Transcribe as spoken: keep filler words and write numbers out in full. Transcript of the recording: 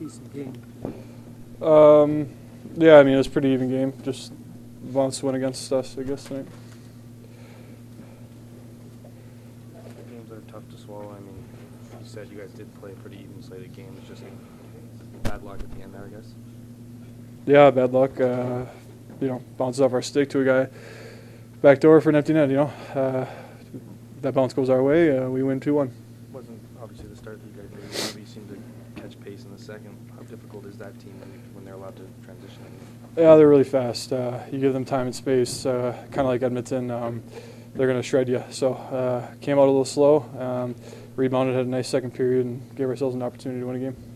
decent game. Um, yeah, I mean, it was a pretty even game. Just Vaughn's win against us, I guess, tonight. Games are tough to swallow. I mean, you said you guys did play a pretty even slated game. It's just bad luck at the end there, I guess. Yeah, bad luck. Uh, you know, bounces off our stick to a guy back door for an empty net, you know. Uh, that bounce goes our way. Uh, we win two one. Wasn't obviously the start that you guys did. However, you seemed to catch pace in the second. How difficult is that team when, when they're allowed to transition? Yeah, they're really fast. Uh, you give them time and space, uh, kind of like Edmonton. Um, they're going to shred you. So uh, came out a little slow, um, rebounded, had a nice second period, and gave ourselves an opportunity to win a game.